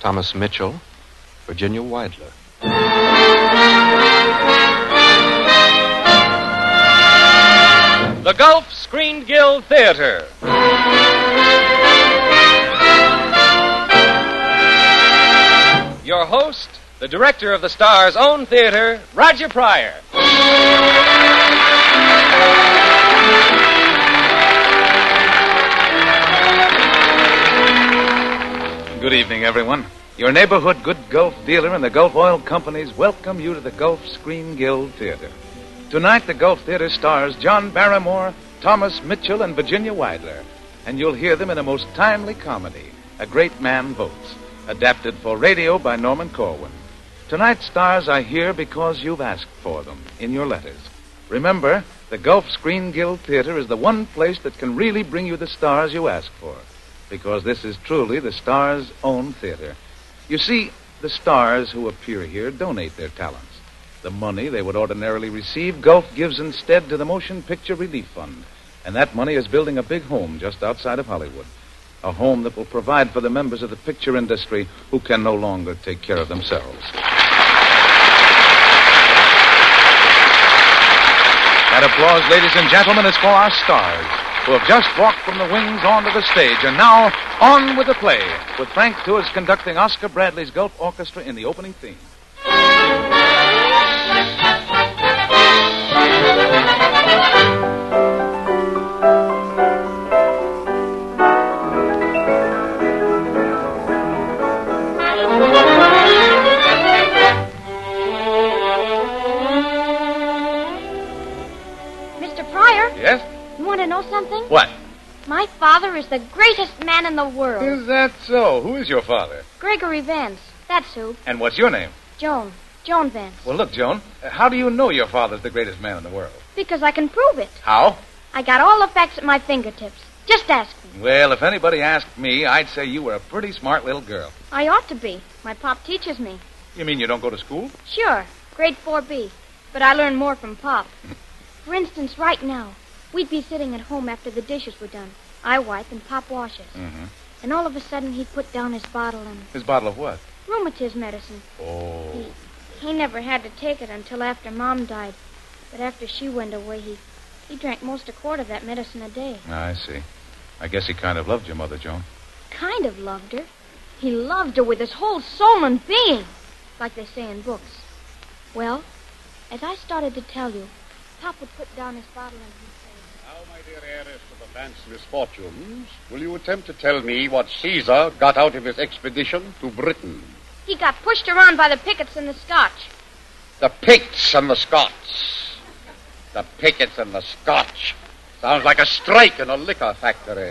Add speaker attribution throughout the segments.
Speaker 1: Thomas Mitchell, Virginia Weidler.
Speaker 2: The Gulf Screen Guild Theater. Your host, the director of the Star's own theater, Roger Pryor.
Speaker 3: Good evening, everyone. Your neighborhood good Gulf dealer and the Gulf Oil Companies welcome you to the Gulf Screen Guild Theater. Tonight, the Gulf Theater stars John Barrymore, Thomas Mitchell, and Virginia Weidler. And you'll hear them in a most timely comedy, A Great Man Votes, adapted for radio by Norman Corwin. Tonight's stars are here because you've asked for them in your letters. Remember, the Gulf Screen Guild Theater is the one place that can really bring you the stars you ask for, because this is truly the stars' own theater. You see, the stars who appear here donate their talents. The money they would ordinarily receive, Gulf gives instead to the Motion Picture Relief Fund, and that money is building a big home just outside of Hollywood. A home that will provide for the members of the picture industry who can no longer take care of themselves. That applause, ladies and gentlemen, is for our stars, who have just walked from the wings onto the stage, and now on with the play, with Frank Tours conducting Oscar Bradley's Gulf Orchestra in the opening theme.
Speaker 4: Yes? You want to know something?
Speaker 3: What?
Speaker 4: My father is the greatest man in the world.
Speaker 3: Is that so? Who is your father?
Speaker 4: Gregory Vance. That's who.
Speaker 3: And what's your name?
Speaker 4: Joan. Joan Vance.
Speaker 3: Well, look, Joan, how do you know your father's the greatest man in the world?
Speaker 4: Because I can prove it.
Speaker 3: How?
Speaker 4: I got all the facts at my fingertips. Just ask me.
Speaker 3: Well, if anybody asked me, I'd say you were a pretty smart little girl.
Speaker 4: I ought to be. My pop teaches me.
Speaker 3: You mean you don't go to school?
Speaker 4: Sure. Grade 4B. But I learn more from Pop. For instance, right now, we'd be sitting at home after the dishes were done. I wipe and Pop washes.
Speaker 3: Mm-hmm.
Speaker 4: And all of a sudden he'd put down his bottle and...
Speaker 3: His bottle of what?
Speaker 4: Rheumatism medicine.
Speaker 3: Oh.
Speaker 4: He never had to take it until after Mom died. But after she went away, he drank most a quart of that medicine a day.
Speaker 3: I see. I guess he kind of loved your mother, Joan.
Speaker 4: Kind of loved her. He loved her with his whole soul and being, like they say in books. Well, as I started to tell you, Pop would put down his bottle and he'd say...
Speaker 5: Now, my dear heiress to the Vance misfortunes, will you attempt to tell me what Caesar got out of his expedition to Britain?
Speaker 4: He got pushed around by the pickets and the Scotch.
Speaker 5: The Picts and the Scots. The pickets and the Scotch. Sounds like a strike in a liquor factory.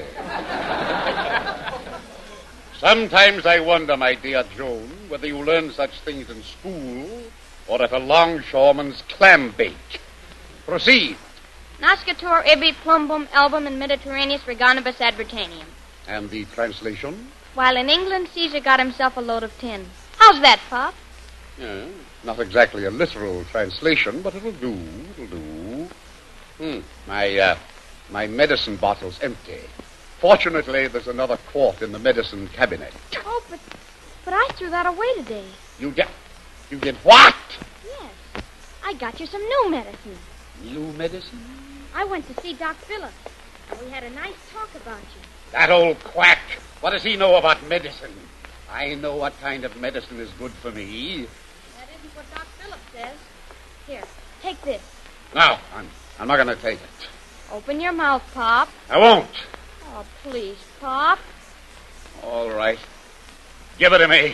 Speaker 5: Sometimes I wonder, my dear Joan, whether you learn such things in school or at a longshoreman's clam bake. Proceed.
Speaker 4: Nascatur ibi plumbum album in Mediterraneus reganibus advertanium.
Speaker 5: And the translation?
Speaker 4: While in England, Caesar got himself a load of tin. How's that, Pop?
Speaker 5: Not exactly a literal translation, but it'll do. It'll do. My medicine bottle's empty. Fortunately, there's another quart in the medicine cabinet.
Speaker 4: Oh, but I threw that away today.
Speaker 5: You did what?
Speaker 4: Yes. I got you some new medicine.
Speaker 5: New medicine?
Speaker 4: I went to see Doc Phillips, and we had a nice talk about you.
Speaker 5: That old quack. What does he know about medicine? I know what kind of medicine is good for me.
Speaker 4: That isn't what Doc Phillips says. Here, take this.
Speaker 5: No, I'm not going to take it.
Speaker 4: Open your mouth, Pop.
Speaker 5: I won't.
Speaker 4: Oh, please, Pop.
Speaker 5: All right. Give it to me.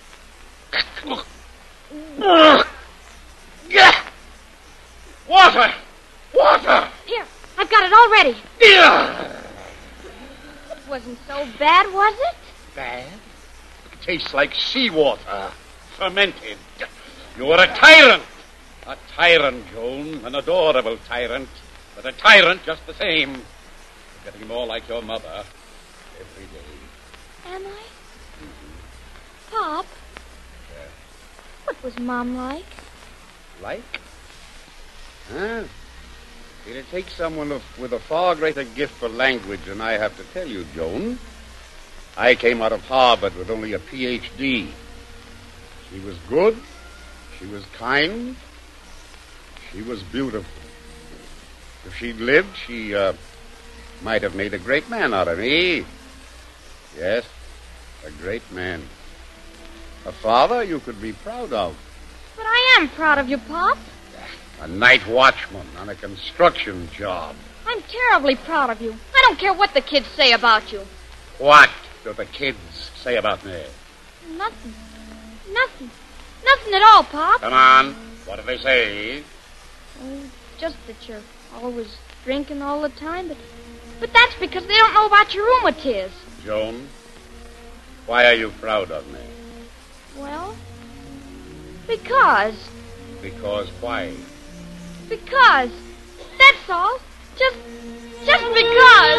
Speaker 5: Water! Water!
Speaker 4: Here, I've got it all ready.
Speaker 5: Yeah.
Speaker 4: It wasn't so bad, was it?
Speaker 5: Bad? It tastes like seawater. Fermented. You're a tyrant. A tyrant, Joan. An adorable tyrant. But a tyrant just the same. You're getting more like your mother every day.
Speaker 4: Am I? Pop?
Speaker 5: Yeah.
Speaker 4: What was Mom like?
Speaker 5: Like? Huh? It'll take someone with a far greater gift for language than I have to tell you, Joan. I came out of Harvard with only a Ph.D. She was good. She was kind. She was beautiful. If she'd lived, she might have made a great man out of me. Yes, a great man. A father you could be proud of.
Speaker 4: But I am proud of you, Pop.
Speaker 5: A night watchman on a construction job.
Speaker 4: I'm terribly proud of you. I don't care what the kids say about you.
Speaker 5: What do the kids say about me?
Speaker 4: Nothing. Nothing at all, Pop.
Speaker 5: Come on. What do they say?
Speaker 4: Oh, just that you're always drinking all the time, but that's because they don't know about your rheumatiz.
Speaker 5: Joan, why are you proud of me?
Speaker 4: Well, because.
Speaker 5: Because why?
Speaker 4: Because. That's all. Just because.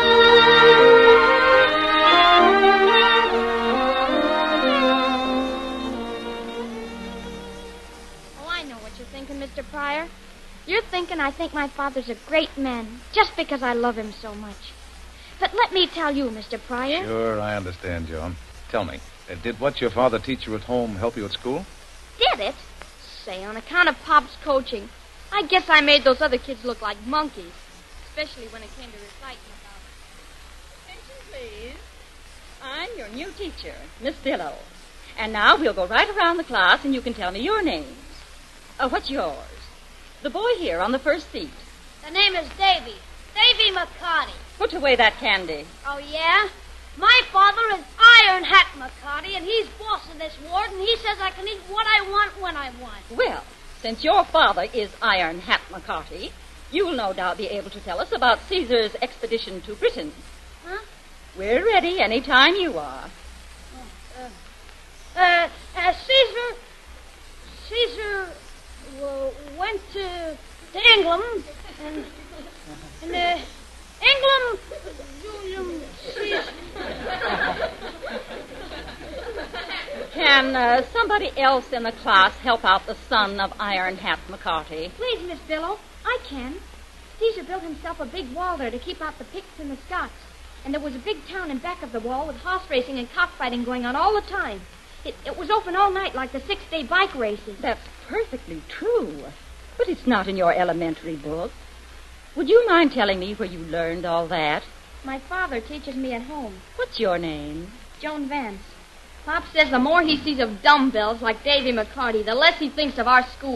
Speaker 4: Oh, I know what you're thinking, Mr. Pryor. You're thinking I think my father's a great man just because I love him so much. But let me tell you, Mr. Pryor.
Speaker 3: Sure, I understand, Joan. Tell me, did what your father teach you at home help you at school?
Speaker 4: Did it? Say, on account of Pop's coaching, I guess I made those other kids look like monkeys. Especially when it came to reciting about it.
Speaker 6: Attention, please. I'm your new teacher, Miss Billow. And now we'll go right around the class and you can tell me your names. What's yours? The boy here on the first seat.
Speaker 4: The name is Davy. Davy McCarty.
Speaker 6: Put away that candy.
Speaker 4: Oh, yeah? My father is Iron Hat McCarty, and he's boss of this ward, and he says I can eat what I want when I want.
Speaker 6: Well, since your father is Iron Hat McCarty, you'll no doubt be able to tell us about Caesar's expedition to Britain.
Speaker 4: Huh?
Speaker 6: We're ready any time you are.
Speaker 4: Caesar went to England, and England, Caesar.
Speaker 6: Can somebody else in the class help out the son of Iron Hat McCarty?
Speaker 4: Please, Miss Billow, I can. Caesar built himself a big wall there to keep out the Picts and the Scots. And there was a big town in back of the wall with horse racing and cockfighting going on all the time. It was open all night like the 6-day bike races.
Speaker 6: That's perfectly true. But it's not in your elementary book. Would you mind telling me where you learned all that?
Speaker 4: My father teaches me at home.
Speaker 6: What's your name?
Speaker 4: Joan Vance. Pop says the more he sees of dumbbells like Davy McCarty, the less he thinks of our school.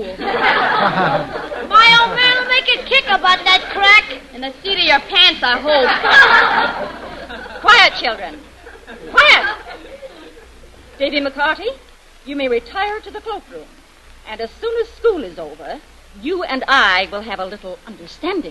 Speaker 4: My old man will make a kick about that crack. In the seat of your pants, I hope.
Speaker 6: Quiet, children. Quiet! Davy McCarty, you may retire to the cloakroom. And as soon as school is over, you and I will have a little understanding.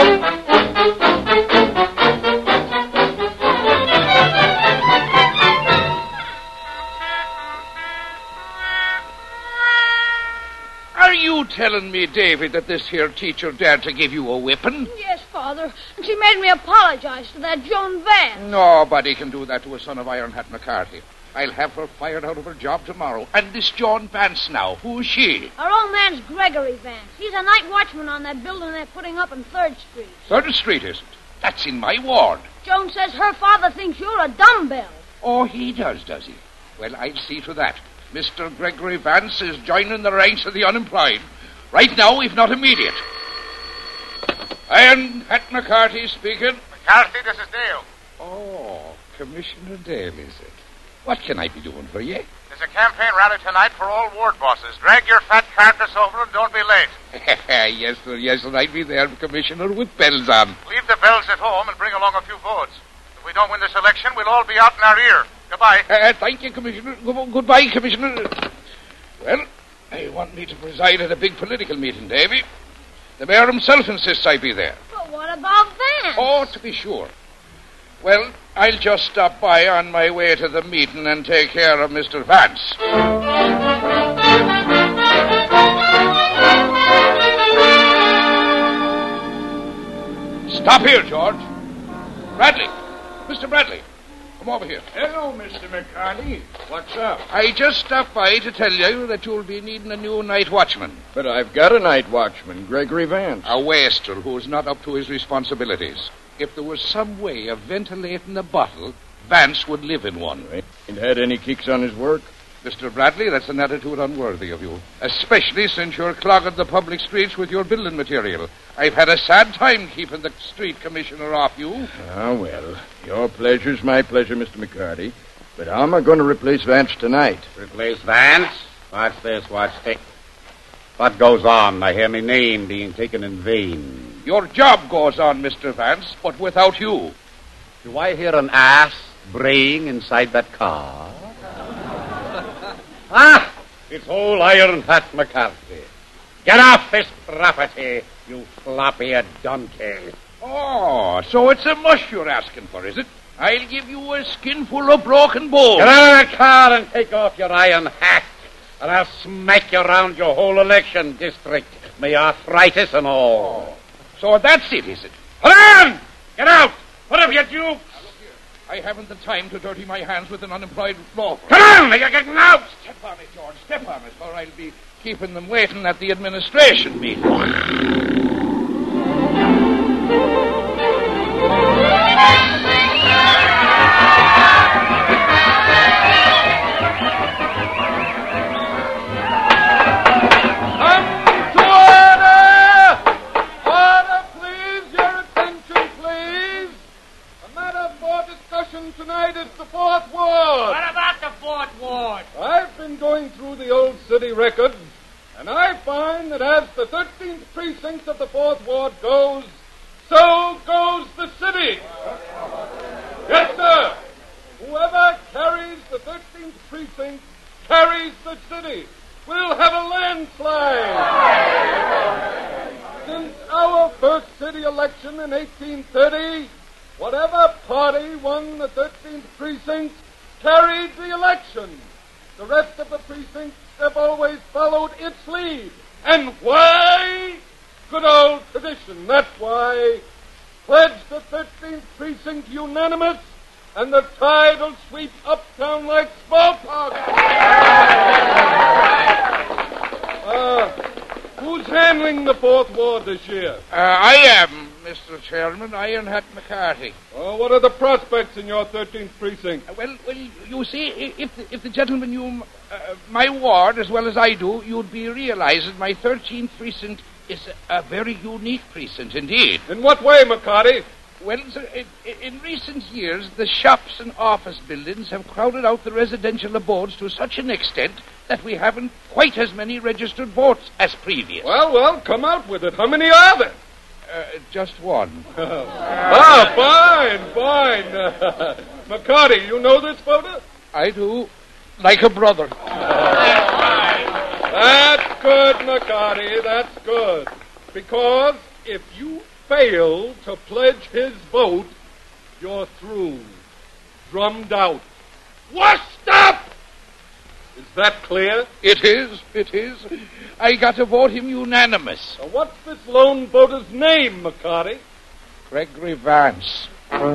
Speaker 7: Are you telling me, David, that this here teacher dared to give you a whipping?
Speaker 4: Yes, Father. And she made me apologize to that Joan Vance.
Speaker 7: Nobody can do that to a son of Iron Hat McCarty. I'll have her fired out of her job tomorrow. And this Joan Vance now, who's she?
Speaker 4: Our old man's Gregory Vance. He's a night watchman on that building they're putting up on 3rd Street.
Speaker 7: 3rd Street isn't. That's in my ward.
Speaker 4: Joan says her father thinks you're a dumbbell.
Speaker 7: Oh, he does he? Well, I'll see to that. Mr. Gregory Vance is joining the ranks of the unemployed. Right now, if not immediate. Iron Hat McCarty speaking.
Speaker 8: McCarthy, this is Dale.
Speaker 7: Oh, Commissioner Dale, is it? What can I be doing for you?
Speaker 8: There's a campaign rally tonight for all ward bosses. Drag your fat carcass over and don't be late.
Speaker 7: Yes, sir, I'd be there, Commissioner, with bells on.
Speaker 8: Leave the bells at home and bring along a few votes. If we don't win this election, we'll all be out in our ear. Goodbye.
Speaker 7: Thank you, Commissioner. Goodbye, Commissioner. Well, they want me to preside at a big political meeting, Davy. The mayor himself insists I be there.
Speaker 4: But what about Vance?
Speaker 7: Oh, to be sure. Well, I'll just stop by on my way to the meeting and take care of Mr. Vance. Stop here, George. Bradley. Mr. Bradley. Come over here.
Speaker 9: Hello, Mr. McCarty. What's up?
Speaker 7: I just stopped by to tell you that you'll be needing a new night watchman.
Speaker 9: But I've got a night watchman, Gregory Vance.
Speaker 7: A wastrel who's not up to his responsibilities. If there was some way of ventilating the bottle, Vance would live in one.
Speaker 9: Ain't had any kicks on his work?
Speaker 7: Mr. Bradley, that's an attitude unworthy of you, especially since you're clogging the public streets with your building material. I've had a sad time keeping the street commissioner off you.
Speaker 9: Ah, well, your pleasure's my pleasure, Mr. McCarty. But how am I going to replace Vance tonight?
Speaker 5: Replace Vance? Watch this, watch this. What goes on? I hear my name being taken in vain.
Speaker 7: Your job goes on, Mr. Vance, but without you.
Speaker 5: Do I hear an ass braying inside that car? Ah! It's old Iron Hat McCarthy. Get off this property, you floppy donkey.
Speaker 7: Oh, so it's a mush you're asking for, is it? I'll give you a skinful of broken bones.
Speaker 5: Get out of the car and take off your iron hat, and I'll smack you around your whole election district, my arthritis and all.
Speaker 7: So that's it, is it?
Speaker 5: Hold on! Get out! Put up your juke!
Speaker 7: I haven't the time to dirty my hands with an unemployed law.
Speaker 5: Come on! You're getting out!
Speaker 7: Step on it, George. Step on it, or I'll be keeping them waiting at the administration meeting.
Speaker 10: Tonight is the Fourth Ward.
Speaker 11: What about the Fourth Ward?
Speaker 10: I've been going through the old city records, and I find that as the 13th precinct of the Fourth Ward goes, so goes the city. Yes, sir. Whoever carries the 13th precinct carries the city. We'll have a landslide. Since our first city election in 1830, whatever party won the 13th precinct carried the election. The rest of the precincts have always followed its lead. And why? Good old tradition. That's why. Pledge the 13th precinct unanimous, and the tide will sweep uptown like smallpox. Who's handling the Fourth Ward this year?
Speaker 7: I am, Mr. Chairman, Iron Hat McCarty.
Speaker 10: Oh, what are the prospects in your 13th precinct?
Speaker 7: Well, you see, if the gentleman knew my ward as well as I do, you'd be realizing my 13th precinct is a very unique precinct indeed.
Speaker 10: In what way, McCarty?
Speaker 7: Well, sir, in recent years, the shops and office buildings have crowded out the residential abodes to such an extent that we haven't quite as many registered votes as previous.
Speaker 10: Well, come out with it. How many are there?
Speaker 7: Just one.
Speaker 10: Fine. McCarty, you know this voter?
Speaker 7: I do. Like a brother.
Speaker 10: That's good, McCarty. That's good. Because if you fail to pledge his vote, you're through. Drummed out. Washed up! Is that clear?
Speaker 7: It is. I got to vote him unanimous.
Speaker 10: Now, what's this lone voter's name, McCarty?
Speaker 7: Gregory Vance.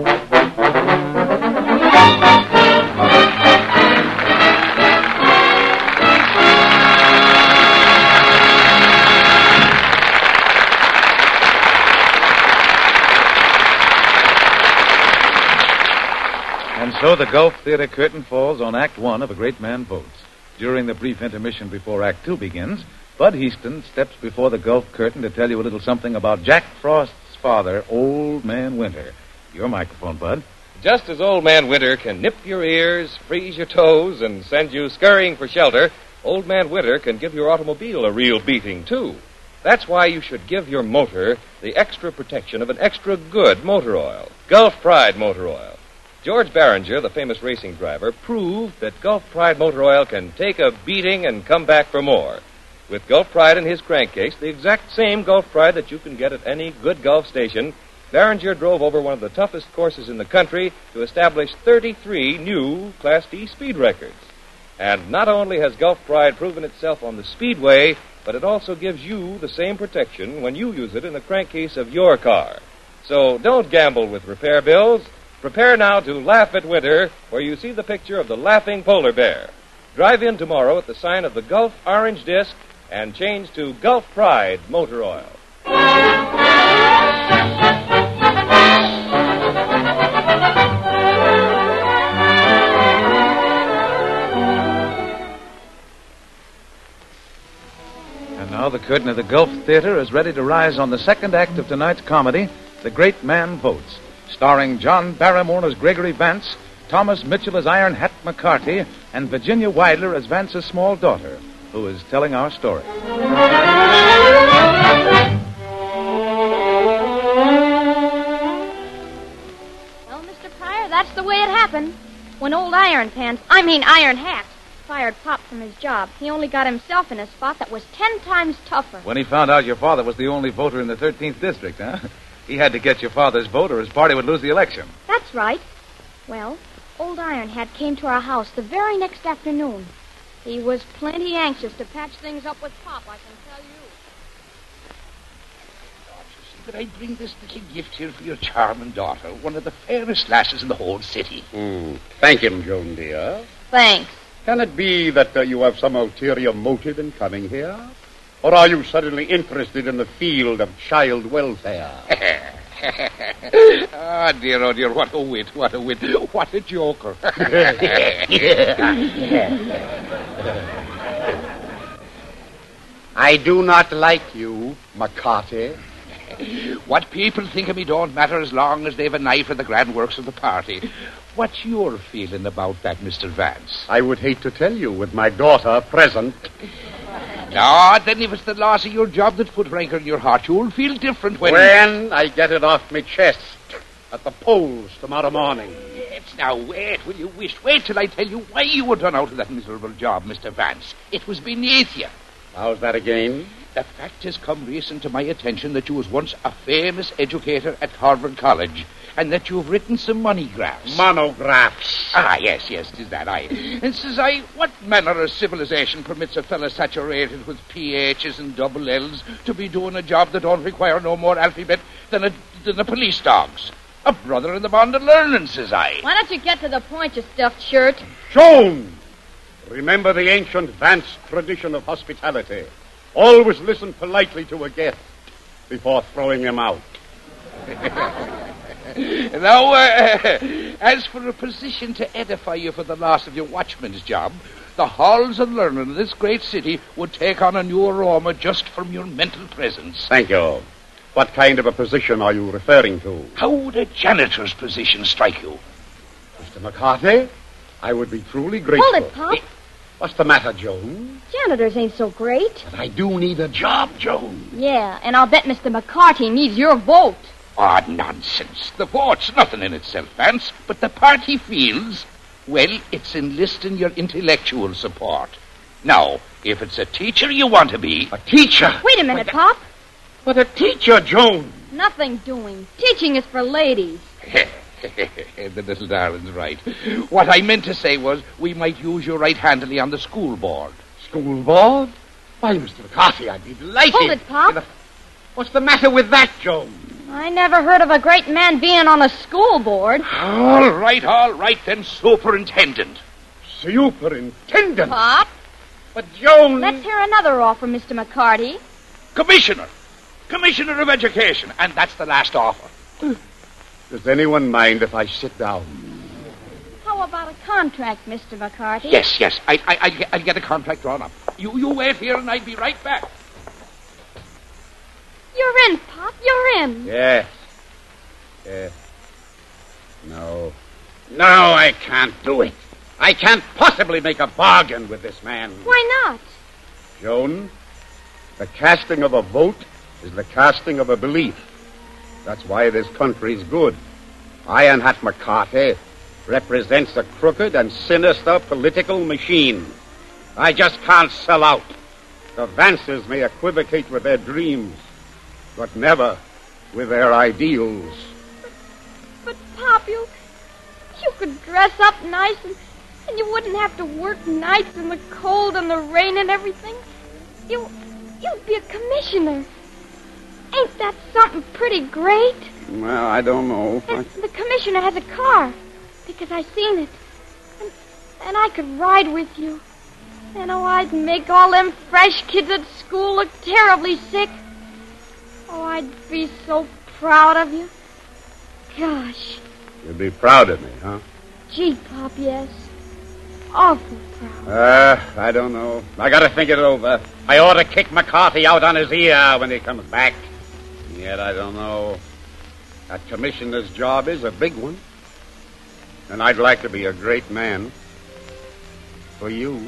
Speaker 3: And so the Gulf Theater curtain falls on Act One of A Great Man Votes. During the brief intermission before Act Two begins, Bud Heaston steps before the Gulf curtain to tell you a little something about Jack Frost's father, Old Man Winter. Your microphone, Bud.
Speaker 2: Just as Old Man Winter can nip your ears, freeze your toes, and send you scurrying for shelter, Old Man Winter can give your automobile a real beating, too. That's why you should give your motor the extra protection of an extra good motor oil, Gulf Pride Motor Oil. George Barringer, the famous racing driver, proved that Gulf Pride Motor Oil can take a beating and come back for more. With Gulf Pride in his crankcase, the exact same Gulf Pride that you can get at any good Gulf station, Barringer drove over one of the toughest courses in the country to establish 33 new Class D speed records. And not only has Gulf Pride proven itself on the speedway, but it also gives you the same protection when you use it in the crankcase of your car. So don't gamble with repair bills. Prepare now to laugh at winter, where you see the picture of the laughing polar bear. Drive in tomorrow at the sign of the Gulf Orange Disc and change to Gulf Pride Motor Oil.
Speaker 3: Now the curtain of the Gulf Theater is ready to rise on the second act of tonight's comedy, The Great Man Votes, starring John Barrymore as Gregory Vance, Thomas Mitchell as Iron Hat McCarty, and Virginia Wilder as Vance's small daughter, who is telling our story.
Speaker 4: Well, Mr. Pryor, that's the way it happened. When old Iron Hat, fired Pop from his job, he only got himself in a spot that was 10 times tougher.
Speaker 3: When he found out your father was the only voter in the 13th district, huh? He had to get your father's vote or his party would lose the election.
Speaker 4: That's right. Well, old Iron Hat came to our house the very next afternoon. He was plenty anxious to patch things up with Pop, I can tell you.
Speaker 7: But I bring this little gift here for your charming daughter, one of the fairest lasses in the whole city.
Speaker 5: Thank him, Joan, dear.
Speaker 4: Thanks.
Speaker 5: Can it be that you have some ulterior motive in coming here? Or are you suddenly interested in the field of child welfare?
Speaker 7: Oh, dear, what a wit, what a joker.
Speaker 5: I do not like you, McCarty.
Speaker 7: What people think of me don't matter as long as they've an eye for the grand works of the party. What's your feeling about that, Mr. Vance?
Speaker 5: I would hate to tell you with my daughter present.
Speaker 7: No, then if it's the loss of your job that put rancor in your heart, you'll feel different when
Speaker 5: I get it off my chest at the polls tomorrow morning.
Speaker 7: Yes, now wait, will you wish? Wait till I tell you why you were done out of that miserable job, Mr. Vance. It was beneath you.
Speaker 5: How's that again?
Speaker 7: The fact has come recent to my attention that you was once a famous educator at Harvard College, and that you've written some monographs.
Speaker 5: Monographs.
Speaker 7: Ah, yes, 'tis that, aye. And says I, what manner of civilization permits a fellow saturated with PHs and double L's to be doing a job that don't require no more alphabet than a police dog's? A brother in the bond of learning, says I.
Speaker 4: Why don't you get to the point, you stuffed shirt?
Speaker 5: Joan! Remember the ancient Vance tradition of hospitality. Always listen politely to a guest before throwing him out.
Speaker 7: Now, as for a position to edify you for the loss of your watchman's job, the halls of learning of this great city would take on a new aroma just from your mental presence.
Speaker 5: Thank you. What kind of a position are you referring to?
Speaker 7: How would a janitor's position strike you?
Speaker 5: Mr. McCarty, I would be truly grateful.
Speaker 4: Hold it, Pop.
Speaker 5: What's the matter, Joan?
Speaker 4: Janitors ain't so great.
Speaker 5: But I do need a job, Joan.
Speaker 4: Yeah, and I'll bet Mr. McCarty needs your vote.
Speaker 7: Oh, nonsense. The vote's nothing in itself, Vance, but the party feels, well, it's enlisting your intellectual support. Now, if it's a teacher you want to be...
Speaker 5: A teacher?
Speaker 4: Wait a minute, Pop.
Speaker 5: But a teacher, Joan.
Speaker 4: Nothing doing. Teaching is for ladies.
Speaker 7: The little darling's right. What I meant to say was we might use you right-handedly on the school board.
Speaker 5: School board? Why, Mr. McCarty, I'd be delighted.
Speaker 4: Hold it, Pop.
Speaker 5: What's the matter with that, Joan?
Speaker 4: I never heard of a great man being on a school board.
Speaker 7: All right, then, superintendent.
Speaker 5: Superintendent?
Speaker 4: Pop?
Speaker 5: But, Joan...
Speaker 4: Let's hear another offer, Mr. McCarty.
Speaker 7: Commissioner of Education, and that's the last offer.
Speaker 5: Does anyone mind if I sit down?
Speaker 4: How about a contract, Mr. McCarty?
Speaker 7: Yes, I'll get a contract drawn up. You wait here, and I'll be right back.
Speaker 4: You're in, Pop. You're in.
Speaker 5: Yes. No, I can't do it. I can't possibly make a bargain with this man.
Speaker 4: Why not?
Speaker 5: Joan, the casting of a vote is the casting of a belief. That's why this country's good. Iron Hat McCarty represents a crooked and sinister political machine. I just can't sell out. The Vances may equivocate with their dreams, but never with their ideals.
Speaker 4: But Pop, you could dress up nice and you wouldn't have to work nights in the cold and the rain and everything. You'd be a commissioner. Ain't that something pretty great?
Speaker 5: Well, I don't know.
Speaker 4: The commissioner has a car, because I seen it. And I could ride with you. And I'd make all them fresh kids at school look terribly sick. Oh, I'd be so proud of you. Gosh.
Speaker 5: You'd be proud of me, huh?
Speaker 4: Gee, Pop, yes. awful proud.
Speaker 5: I don't know. I gotta think it over. I ought to kick McCarthy out on his ear when he comes back. Yet I don't know. That commissioner's job is a big one. And I'd like to be a great man. For you.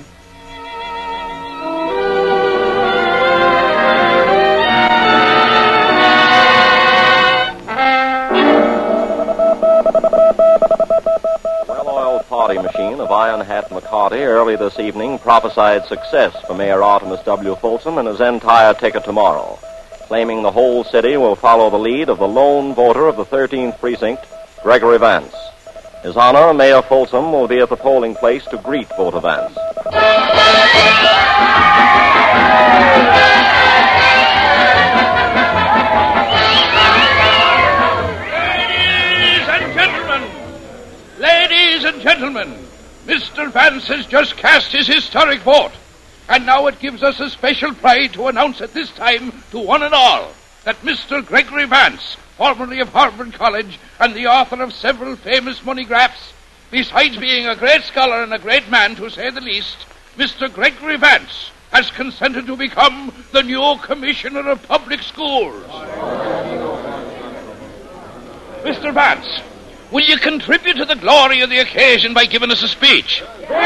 Speaker 1: Well-oiled party machine of Iron Hat McCarty early this evening prophesied success for Mayor Artemus W. Folsom and his entire ticket tomorrow, claiming the whole city will follow the lead of the lone voter of the 13th precinct, Gregory Vance. His Honor, Mayor Folsom, will be at the polling place to greet voter Vance.
Speaker 7: Ladies and gentlemen, Mr. Vance has just cast his historic vote. And now it gives us a special pride to announce at this time to one and all that Mr. Gregory Vance, formerly of Harvard College and the author of several famous moneygraphs, besides being a great scholar and a great man, to say the least, Mr. Gregory Vance has consented to become the new Commissioner of Public Schools. Mr. Vance, will you contribute to the glory of the occasion by giving us a speech?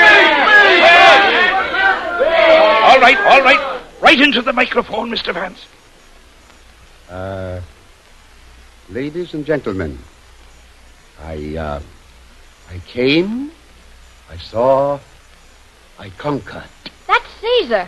Speaker 7: All right. Right into the microphone, Mr. Vance.
Speaker 5: Ladies and gentlemen, I came, I saw, I conquered.
Speaker 4: That's Caesar.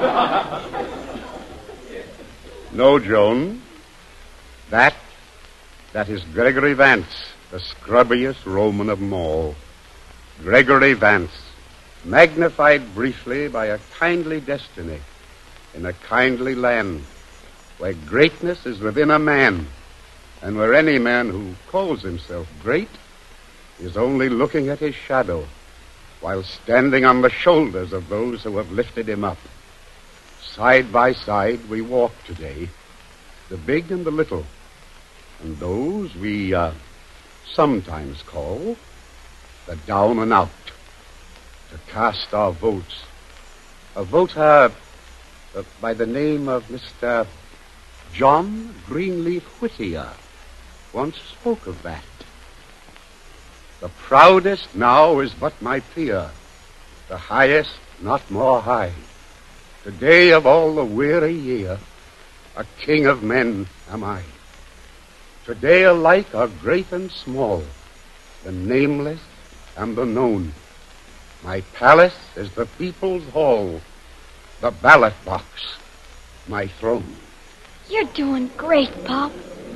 Speaker 5: No, Joan. That is Gregory Vance, the scrubbiest Roman of them all. Gregory Vance, magnified briefly by a kindly destiny in a kindly land where greatness is within a man, and where any man who calls himself great is only looking at his shadow while standing on the shoulders of those who have lifted him up. Side by side we walk today, the big and the little, and those we sometimes call the down and out, to cast our votes. A voter by the name of Mr. John Greenleaf Whittier once spoke of that. The proudest now is but my peer, the highest not more high. Today of all the weary year, a king of men am I. Today alike are great and small, the nameless and the known. My palace is the people's hall, the ballot box, my throne.
Speaker 4: You're doing great, Pop.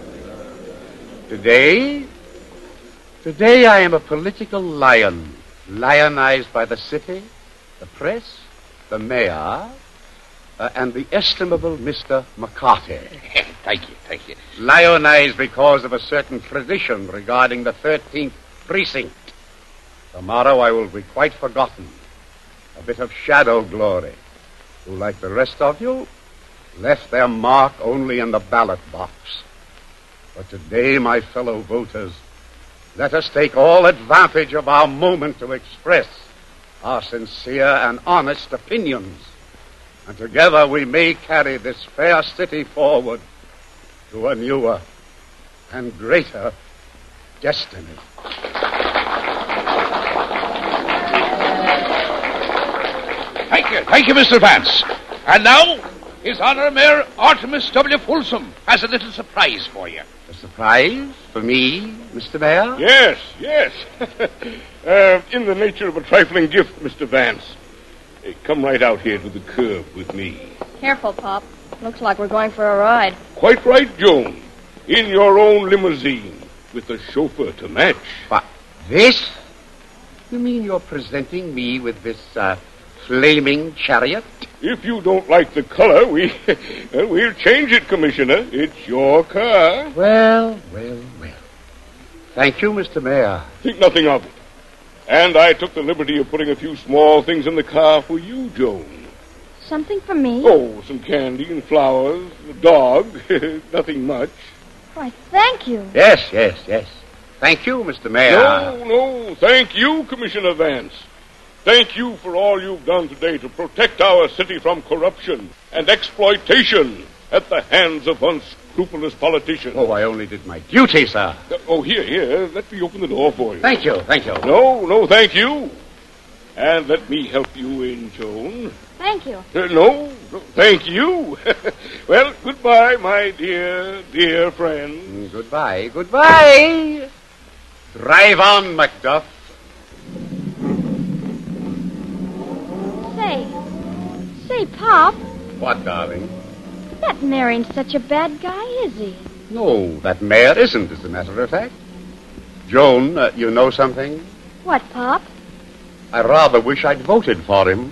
Speaker 5: Today I am a political lion, lionized by the city, the press, the mayor, and the estimable Mr. McCarthy.
Speaker 7: Thank you.
Speaker 5: Lionized because of a certain tradition regarding the 13th precinct. Tomorrow I will be quite forgotten, a bit of shadow glory, who, like the rest of you, left their mark only in the ballot box. But today, my fellow voters, let us take all advantage of our moment to express our sincere and honest opinions, and together we may carry this fair city forward to a newer and greater destiny.
Speaker 7: Thank you, Mr. Vance. And now, His Honor Mayor Artemus W. Folsom has a little surprise for you.
Speaker 5: A surprise for me, Mr. Mayor?
Speaker 9: Yes. In the nature of a trifling gift, Mr. Vance. Come right out here to the curb with me.
Speaker 6: Careful, Pop. Looks like we're going for a ride.
Speaker 9: Quite right, Joan. In your own limousine, with a chauffeur to match.
Speaker 5: But this? You mean you're presenting me with this, flaming chariot?
Speaker 9: If you don't like the color, we'll change it, Commissioner. It's your car.
Speaker 5: Well. Thank you, Mr. Mayor.
Speaker 9: Think nothing of it. And I took the liberty of putting a few small things in the car for you, Joan.
Speaker 4: Something for me?
Speaker 9: Oh, some candy and flowers, a dog. Nothing much.
Speaker 4: Why, thank you.
Speaker 5: Yes. Thank you, Mr. Mayor.
Speaker 9: No, thank you, Commissioner Vance. thank you for all you've done today to protect our city from corruption and exploitation at the hands of unscrupulous politicians.
Speaker 5: Oh, I only did my duty, sir.
Speaker 9: Here. Let me open the door for you.
Speaker 5: Thank you.
Speaker 9: No, thank you. And let me help you in, Joan.
Speaker 4: Thank you.
Speaker 9: No, thank you. Well, goodbye, my dear friend.
Speaker 5: Goodbye. Drive on, Macduff.
Speaker 4: Say, Pop.
Speaker 5: What, darling?
Speaker 4: That mayor ain't such a bad guy, is he?
Speaker 5: No, that mayor isn't, as a matter of fact. Joan, you know something?
Speaker 4: What, Pop?
Speaker 5: I rather wish I'd voted for him.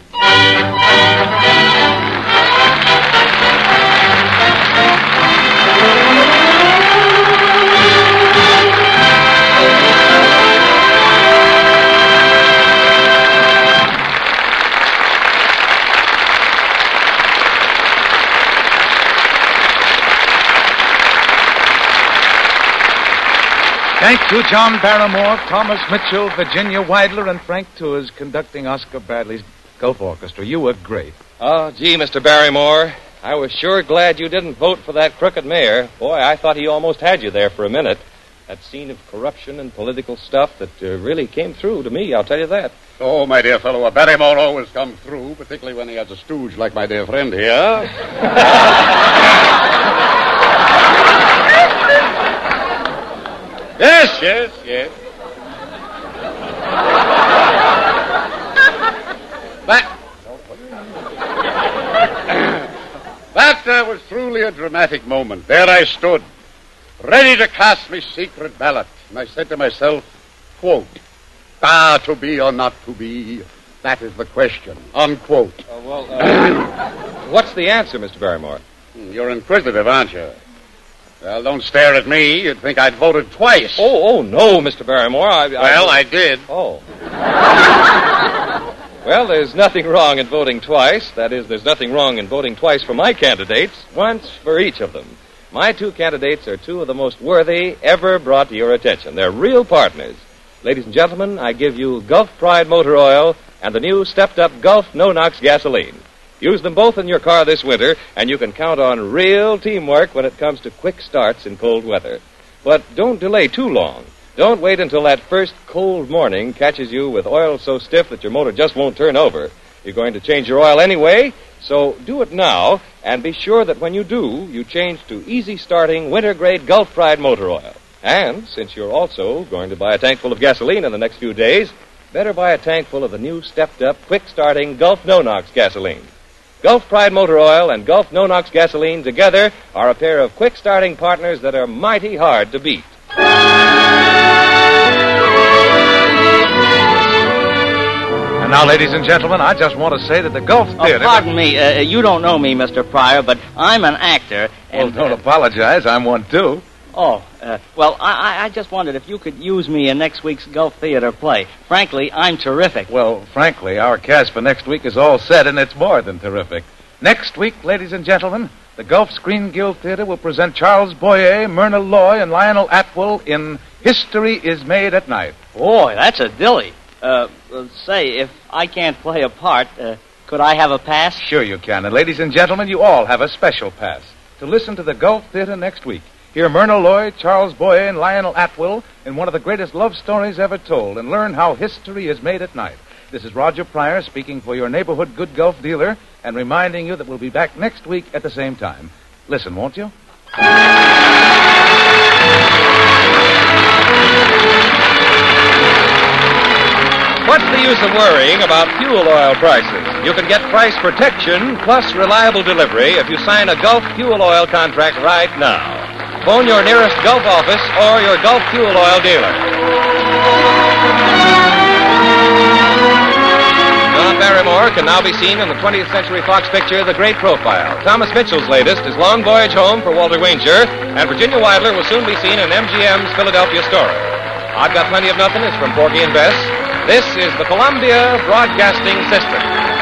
Speaker 3: Thank you, John Barrymore, Thomas Mitchell, Virginia Weidler, and Frank Tours conducting Oscar Bradley's Gulf Orchestra. You were great.
Speaker 2: Oh, gee, Mr. Barrymore, I was sure glad you didn't vote for that crooked mayor. Boy, I thought he almost had you there for a minute. That scene of corruption and political stuff that really came through to me, I'll tell you that.
Speaker 5: Oh, my dear fellow, a Barrymore always comes through, particularly when he has a stooge like my dear friend here. Yes. That was truly a dramatic moment. There I stood, ready to cast my secret ballot. And I said to myself, quote, to be or not to be, that is the question, unquote.
Speaker 2: What's the answer, Mr. Barrymore?
Speaker 5: You're inquisitive, aren't you? Well, don't stare at me. You'd think I'd voted twice.
Speaker 2: Oh, no, Mr. Barrymore.
Speaker 5: I did.
Speaker 2: Oh. Well, there's nothing wrong in voting twice. That is, there's nothing wrong in voting twice for my candidates, once for each of them. My two candidates are two of the most worthy ever brought to your attention. They're real partners. Ladies and gentlemen, I give you Gulf Pride Motor Oil and the new stepped-up Gulf No-Nox Gasoline. Use them both in your car this winter, and you can count on real teamwork when it comes to quick starts in cold weather. But don't delay too long. Don't wait until that first cold morning catches you with oil so stiff that your motor just won't turn over. You're going to change your oil anyway, so do it now, and be sure that when you do, you change to easy-starting, winter-grade Gulf Pride Motor Oil. And since you're also going to buy a tank full of gasoline in the next few days, better buy a tank full of the new stepped-up, quick-starting Gulf No-Nox Gasoline. Gulf Pride Motor Oil and Gulf No-Nox Gasoline together are a pair of quick-starting partners that are mighty hard to beat.
Speaker 3: And now, ladies and gentlemen, I just want to say that the Gulf Theater...
Speaker 12: Pardon me, you don't know me, Mr. Pryor, but I'm an actor. And,
Speaker 3: don't apologize. I'm one, too.
Speaker 12: I just wondered if you could use me in next week's Gulf Theater play. Frankly, I'm terrific.
Speaker 3: Well, frankly, our cast for next week is all set, and it's more than terrific. Next week, ladies and gentlemen, the Gulf Screen Guild Theater will present Charles Boyer, Myrna Loy, and Lionel Atwill in History is Made at Night.
Speaker 12: Boy, that's a dilly. Say, if I can't play a part, could I have a pass?
Speaker 3: Sure you can. And ladies and gentlemen, you all have a special pass to listen to the Gulf Theater next week. Hear Myrna Loy, Charles Boyer, and Lionel Atwill in one of the greatest love stories ever told, and learn how history is made at night. This is Roger Pryor speaking for your neighborhood good Gulf dealer and reminding you that we'll be back next week at the same time. Listen, won't you?
Speaker 2: What's the use of worrying about fuel oil prices? You can get price protection plus reliable delivery if you sign a Gulf fuel oil contract right now. Phone your nearest Gulf office or your Gulf fuel oil dealer. John Barrymore can now be seen in the 20th Century Fox picture, The Great Profile. Thomas Mitchell's latest is Long Voyage Home for Walter Wanger, and Virginia Weidler will soon be seen in MGM's Philadelphia Story. I've Got Plenty of Nothing is from Porgy and Bess. This is the Columbia Broadcasting System.